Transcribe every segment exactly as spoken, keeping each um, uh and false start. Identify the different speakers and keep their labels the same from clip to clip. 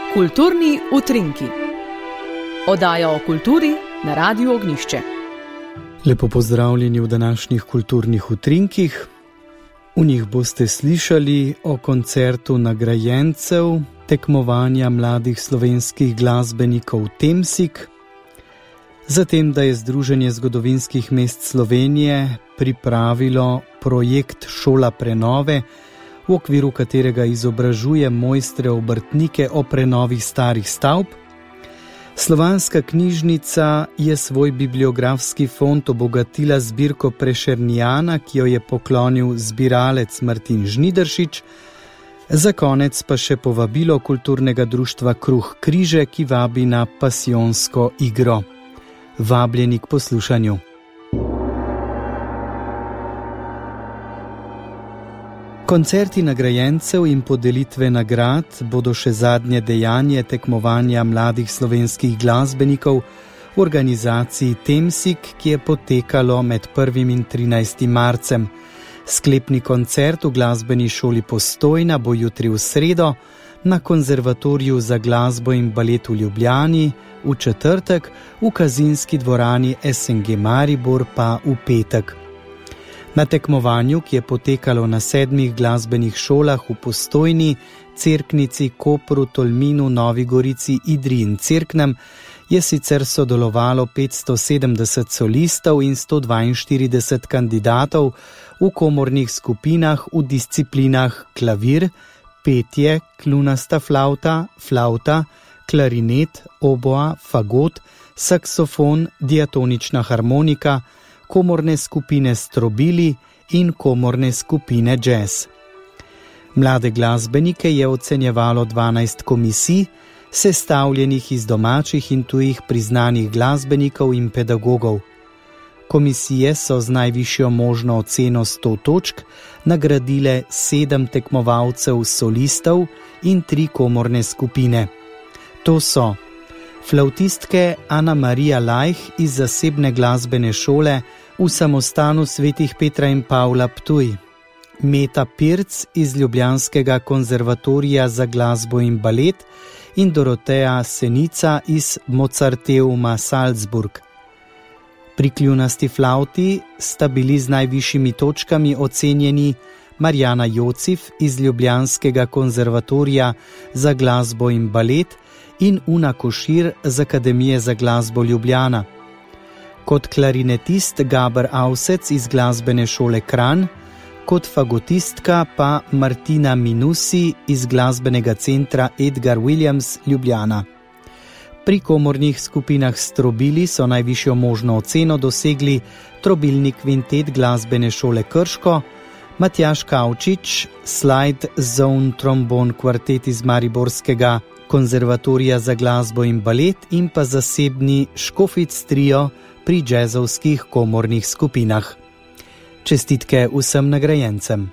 Speaker 1: Kulturni utrinki. Oddaja o kulturi na Radiu Ognjišče.
Speaker 2: Lepo pozdravljeni v današnjih kulturnih utrinkih. V njih boste slišali o koncertu nagrajencev tekmovanja mladih slovenskih glasbenikov Temsig, zatem, da je Združenje zgodovinskih mest Slovenije pripravilo projekt Šola prenove, v okviru katerega izobražuje mojstre obrtnike o prenovi starih stavb. Slovanska knjižnica je svoj bibliografski fond obogatila zbirko Prešernijana, ki jo je poklonil zbiralec Martin Žnidaršič. Za konec pa še povabilo kulturnega društva Kruh Križe, ki vabi na pasijonsko igro. Vabljeni k poslušanju. Koncerti nagrajencev in podelitve nagrad bodo še zadnje dejanje tekmovanja mladih slovenskih glasbenikov v organizaciji Temsig, ki je potekalo med prvim in trinajstim marcem. Sklepni koncert v glasbeni šoli Postojna bo jutri v sredo, na Konzervatoriju za glasbo in balet v Ljubljani v četrtek, v Kazinski dvorani S N G Maribor pa v petek. Na tekmovanju, ki je potekalo na sedmih glasbenih šolah v Postojni, Cerknici, Kopru, Tolminu, Novi Gorici, Idri in Cerknem, je sicer sodelovalo petsto sedemdeset solistov in sto dvainštirideset kandidatov v komornih skupinah v disciplinah klavir, petje, kljunasta flavta, flavta, klarinet, oboa, fagot, saksofon, diatonična harmonika, komorne skupine strobili in komorne skupine jazz. Mlade glasbenike je ocenjevalo dvanajst komisij, sestavljenih iz domačih in tujih priznanih glasbenikov in pedagogov. Komisije so z najvišjo možno oceno sto točk nagradile sedem tekmovalcev solistov in tri komorne skupine. To so flavtistke Ana Marija Lajh iz zasebne glasbene šole v samostanu Svetih Petra in Pavla Ptuj, Meta Pirc iz Ljubljanskega konzervatorija za glasbo in balet in Doroteja Senica iz Mozarteuma Salzburg. Pri kljunasti flavti sta bili z najvišjimi točkami ocenjeni Marjana Jocif iz Ljubljanskega konzervatorija za glasbo in balet in Una Košir z Akademije za glasbo Ljubljana. Kot klarinetist Gaber Avsec iz glasbene šole Kranj, kot fagotistka pa Martina Minusi iz glasbenega centra Edgar Williams Ljubljana. Pri komornih skupinah strobili so najvišjo možno oceno dosegli trobilni kvintet glasbene šole Krško, Matjaž Kavčič, Slide Zone trombon kvartet iz Mariborskega konzervatorija za glasbo in balet in pa zasebni Škofic trio pri džezovskih komornih skupinah. Čestitke vsem nagrajencem.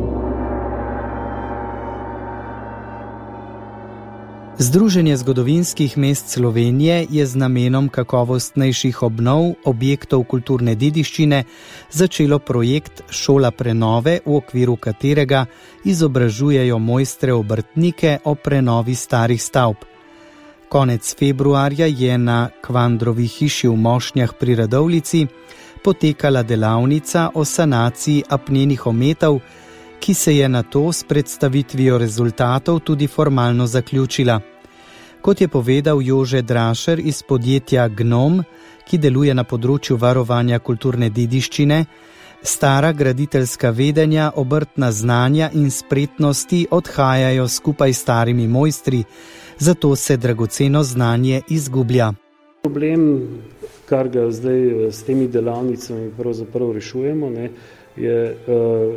Speaker 2: Združenje zgodovinskih mest Slovenije je z namenom kakovostnejših obnov objektov kulturne dediščine začelo projekt Šola prenove, v okviru katerega izobražujejo mojstre obrtnike o prenovi starih stavb. Konec februarja je na Kvandrovi hiši v Mošnjah pri Radovljici potekala delavnica o sanaciji apnenih ometov, ki se je nato s predstavitvijo rezultatov tudi formalno zaključila. Kot je povedal Jože Drašer iz podjetja Gnom, ki deluje na področju varovanja kulturne dediščine, stara graditeljska vedenja, obrtna znanja in spretnosti odhajajo skupaj s starimi mojstri, zato se dragoceno znanje izgublja.
Speaker 3: Problem, kar ga zdaj s temi delavnicami pravzaprav rešujemo, ne, je uh,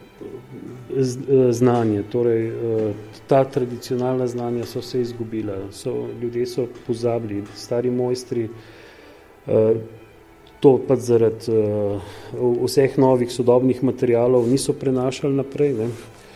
Speaker 3: znanje. Torej, ta tradicionalna znanja so se izgubila, so, ljudje so pozabili, stari mojstri, to pa zaradi vseh novih sodobnih materialov niso prenašali naprej. Ne.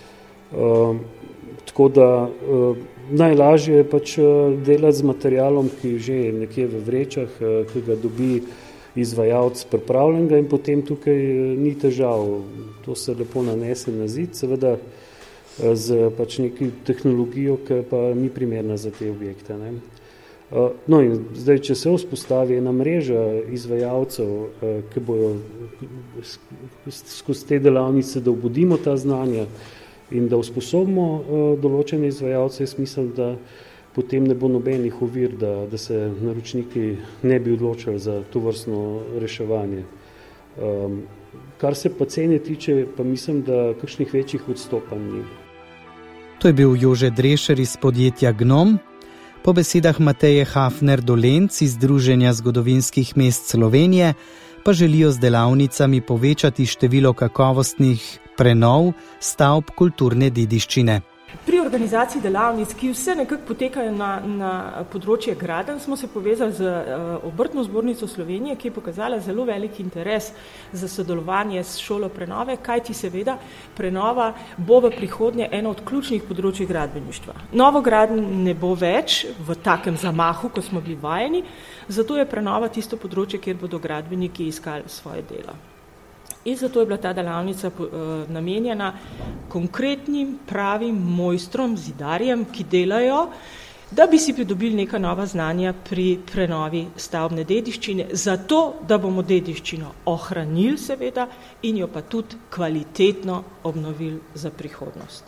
Speaker 3: Tako da najlažje je pač delati z materialom, ki že je nekje v vrečah, ki ga dobi izvajalec pripravljenega in potem tukaj ni težav. To se lepo nanese na zid, seveda z pač neki tehnologijo, ki pa ni primerna za te objekte, ne. No in zdaj, če se vzpostavi ena mreža izvajalcev, ki bojo skozi te delavnice, da obudimo ta znanja in da usposobimo določene izvajalce, jaz mislim, da potem ne bo nobenih ovir, da, da se naročniki ne bi odločili za tovrstno reševanje. Um, kar se pa cene tiče, pa mislim, da kakšnih večjih odstopanj ni.
Speaker 2: To je bil Jože Drešer iz podjetja Gnom. Po besedah Mateje Hafner-Dolenc iz Združenja zgodovinskih mest Slovenije pa želijo z delavnicami povečati število kakovostnih prenov stavb kulturne dediščine.
Speaker 4: Pri organizaciji delavnic, ki vse nekako potekajo na, na področje gradenj, smo se povezali z uh, Obrtno zbornico Slovenije, ki je pokazala zelo velik interes za sodelovanje s šolo prenove, kajti seveda prenova bo v prihodnje eno od ključnih področij gradbeništva. Novogradenj ne bo več v takem zamahu, kot smo bili vajeni, zato je prenova tisto področje, kjer bodo gradbeniki iskali svoje delo. In zato je bila ta delavnica uh, namenjena konkretnim pravim mojstrom, zidarjem, ki delajo, da bi si pridobili neka nova znanja pri prenovi stavbne dediščine, zato, da bomo dediščino ohranili seveda in jo pa tudi kvalitetno obnovili za prihodnost.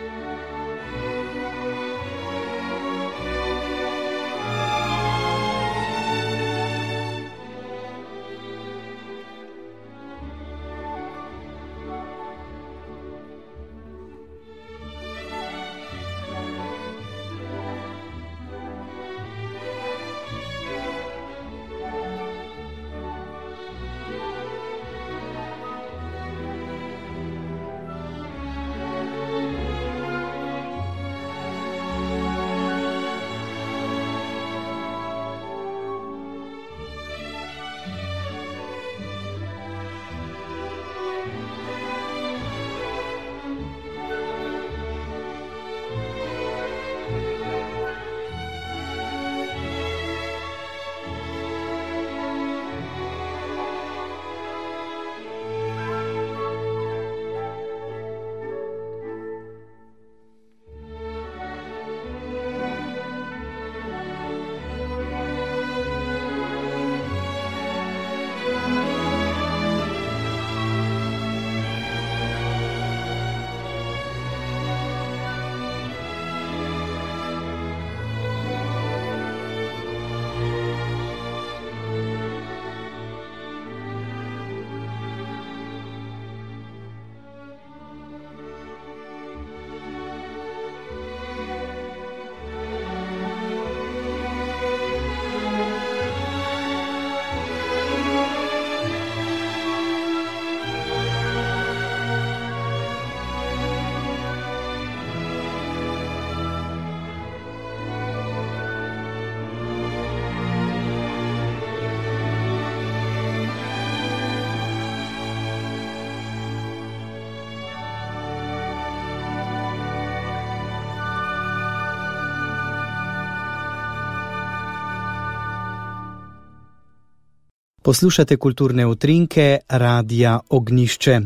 Speaker 2: Poslušate kulturne utrinke Radia Ognjišče.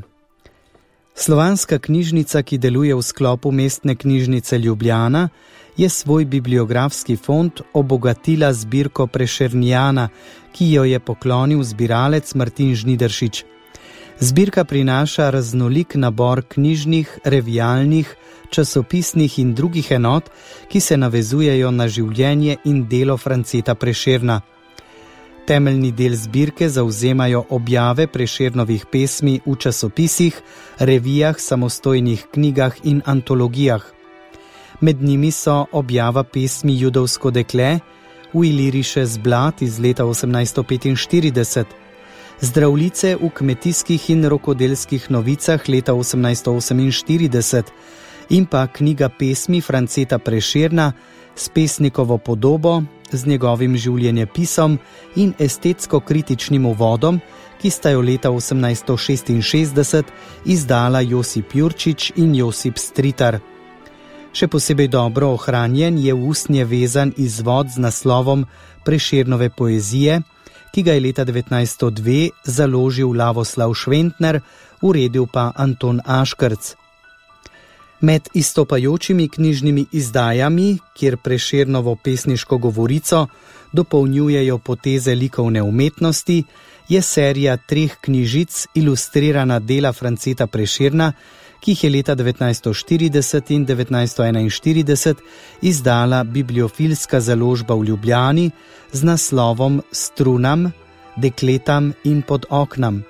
Speaker 2: Slovanska knjižnica, ki deluje v sklopu Mestne knjižnice Ljubljana, je svoj bibliografski fond obogatila zbirko Prešernijana, ki jo je poklonil zbiralec Martin Žnidaršič. Zbirka prinaša raznolik nabor knjižnih, revijalnih, časopisnih in drugih enot, ki se navezujejo na življenje in delo Franceta Prešerna. Temeljni del zbirke zavzemajo objave Prešernovih pesmi v časopisih, revijah, samostojnih knjigah in antologijah. Med njimi so objava pesmi Judovsko dekle, v Iliriše z Blad iz leta osemnajststo petinštirideset, Zdravljice v kmetijskih in rokodelskih novicah leta osemnajststo oseminštirideset in pa knjiga pesmi Franceta Prešerna s pesnikovo podobo, z njegovim življenjepisom in estetsko-kritičnim uvodom, ki sta jo leta osemnajststo šestinšestdeset izdala Josip Jurčič in Josip Stritar. Še posebej dobro ohranjen je ustnje vezan izvod z naslovom Prešernove poezije, ki ga je leta devetnajststo dve založil Lavoslav Šventner, uredil pa Anton Aškrc. Med izstopajočimi knjižnimi izdajami, kjer Prešernovo pesniško govorico dopolnjujejo poteze likovne umetnosti, je serija treh knjižic ilustrirana dela Franceta Prešerna, ki jih je leta devetnajststo štirideset in devetnajststo enainštirideset izdala bibliofilska založba v Ljubljani z naslovom Strunam, dekletam in pod oknam.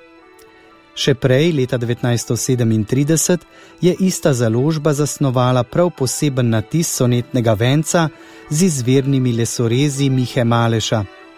Speaker 2: Še prej, leta devetnajststo sedemintrideset, je ista založba zasnovala prav poseben natis sonetnega venca z izvirnimi lesorezi Mihe Maleša.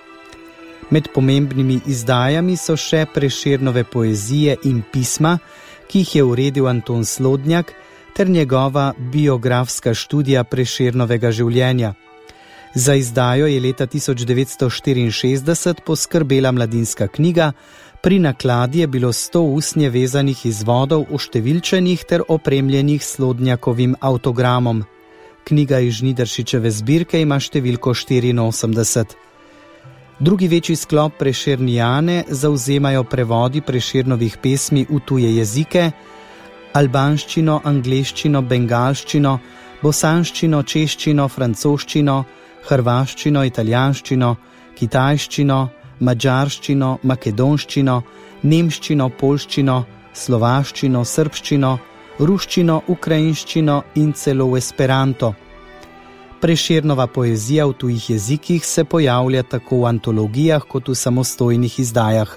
Speaker 2: Med pomembnimi izdajami so še Prešernove poezije in pisma, ki jih je uredil Anton Slodnjak, ter njegova biografska študija Prešernovega življenja. Za izdajo je leta tisoč devetsto štiriinšestdeset poskrbela Mladinska knjiga, pri nakladi je bilo sto usnje vezanih izvodov oštevilčenih ter opremljenih s Slodnjakovim avtogramom. Knjiga iz Žnidaršičeve zbirke ima številko štiriinosemdeset. Drugi večji sklop Prešernijane zauzemajo prevodi Prešernovih pesmi v tuje jezike, albanščino, angleščino, bengalščino, bosanščino, češčino, francoščino, hrvaščino, italijanščino, kitajščino, madžarščino, makedonščino, nemščino, poljščino, slovaščino, srbščino, ruščino, ukrajinščino in celo v esperanto. Prešernova poezija v tujih jezikih se pojavlja tako v antologijah kot v samostojnih izdajah.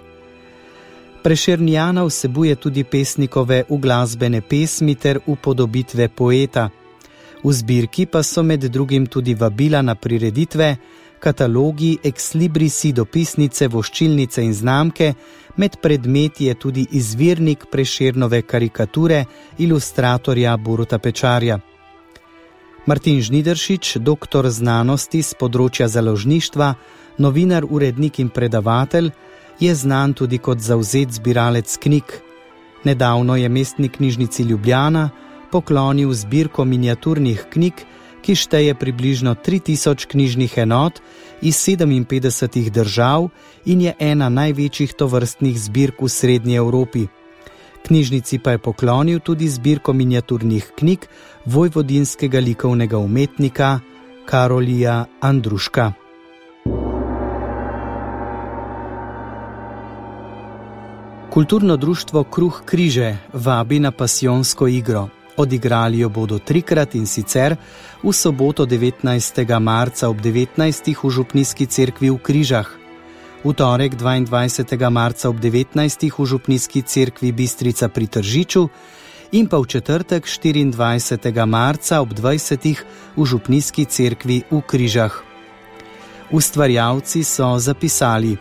Speaker 2: Prešernijana vsebuje tudi pesnikove uglasbene pesmi ter upodobitve poeta. V zbirki pa so med drugim tudi vabila na prireditve, katalogi, exlibrisi, dopisnice, voščilnice in znamke, med predmeti je tudi izvirnik Prešernove karikature ilustratorja Boruta Pečarja. Martin Žnidaršič, doktor znanosti z področja založništva, novinar, urednik in predavatelj, je znan tudi kot zavzet zbiralec knjig. Nedavno je Mestni knjižnici Ljubljana poklonil zbirko miniaturnih knjig, ki šteje približno tri tisoč knjižnih enot iz sedeminpetdesetih držav in je ena največjih tovrstnih zbirk v Srednji Evropi. Knjižnici pa je poklonil tudi zbirko miniaturnih knjig vojvodinskega likovnega umetnika Karolija Andruška. Kulturno društvo Kruh Križe vabi na pasijonsko igro. Odigrali jo bodo trikrat, in sicer v soboto devetnajstega marca ob devetnajstih v Župnijski cerkvi v Križah, v torek dvaindvajsetega marca ob devetnajstih v Župnijski cerkvi Bistrica pri Tržiču in pa v četrtek štiriindvajsetega marca ob dvajsetih v Župnijski cerkvi v Križah. Ustvarjalci so zapisali: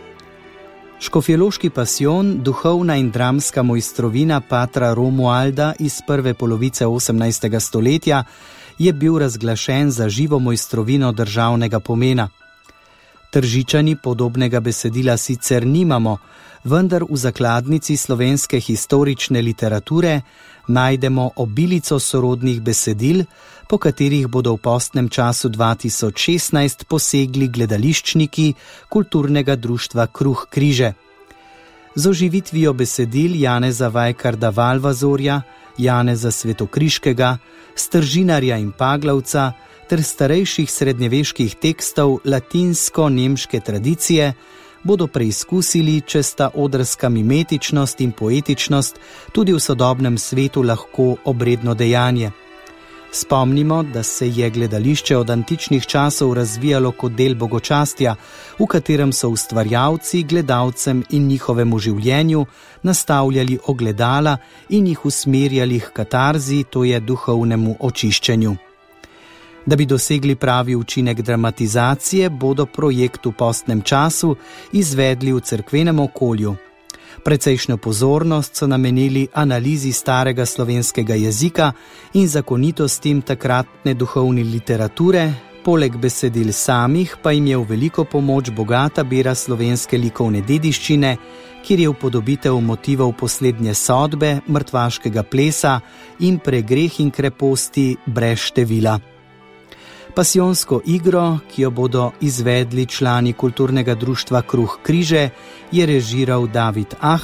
Speaker 2: Škofjeloški pasijon, duhovna in dramska mojstrovina patra Romualda iz prve polovice osemnajstega stoletja, je bil razglašen za živo mojstrovino državnega pomena. Tržičani podobnega besedila sicer nimamo, vendar v zakladnici slovenske historične literature najdemo obilico sorodnih besedil, po katerih bodo v postnem času dva tisoč šestnajst posegli gledališčniki Kulturnega društva Kruh Križe. Z oživitvijo besedil Janeza Vajkarda Valvazorja, Janeza Svetokriškega, Stržinarja in Paglavca ter starejših srednjeveških tekstov latinsko-nemške tradicije bodo preizkusili, če sta odrska mimetičnost in poetičnost tudi v sodobnem svetu lahko obredno dejanje. Spomnimo, da se je gledališče od antičnih časov razvijalo kot del bogočastja, v katerem so ustvarjalci gledalcem in njihovemu življenju nastavljali ogledala in jih usmerjali h katarzi, to je duhovnemu očiščenju. Da bi dosegli pravi učinek dramatizacije, bodo projekt v postnem času izvedli v cerkvenem okolju. Precejšnjo pozornost so namenili analizi starega slovenskega jezika in zakonitostim takratne duhovne literature, poleg besedil samih pa jim je v veliko pomoč bogata bera slovenske likovne dediščine, kjer je upodobitev motivov poslednje sodbe, mrtvaškega plesa in pregreh in kreposti brez števila. Pasijonsko igro, ki jo bodo izvedli člani Kulturnega društva Kruh Križe, je režiral David Ahačič. Vstop je prost.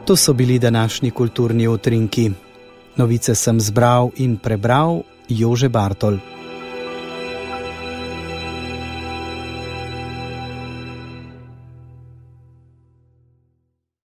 Speaker 2: To so bili današnji kulturni utrinki. Novice sem zbral in prebral Jože Bartol.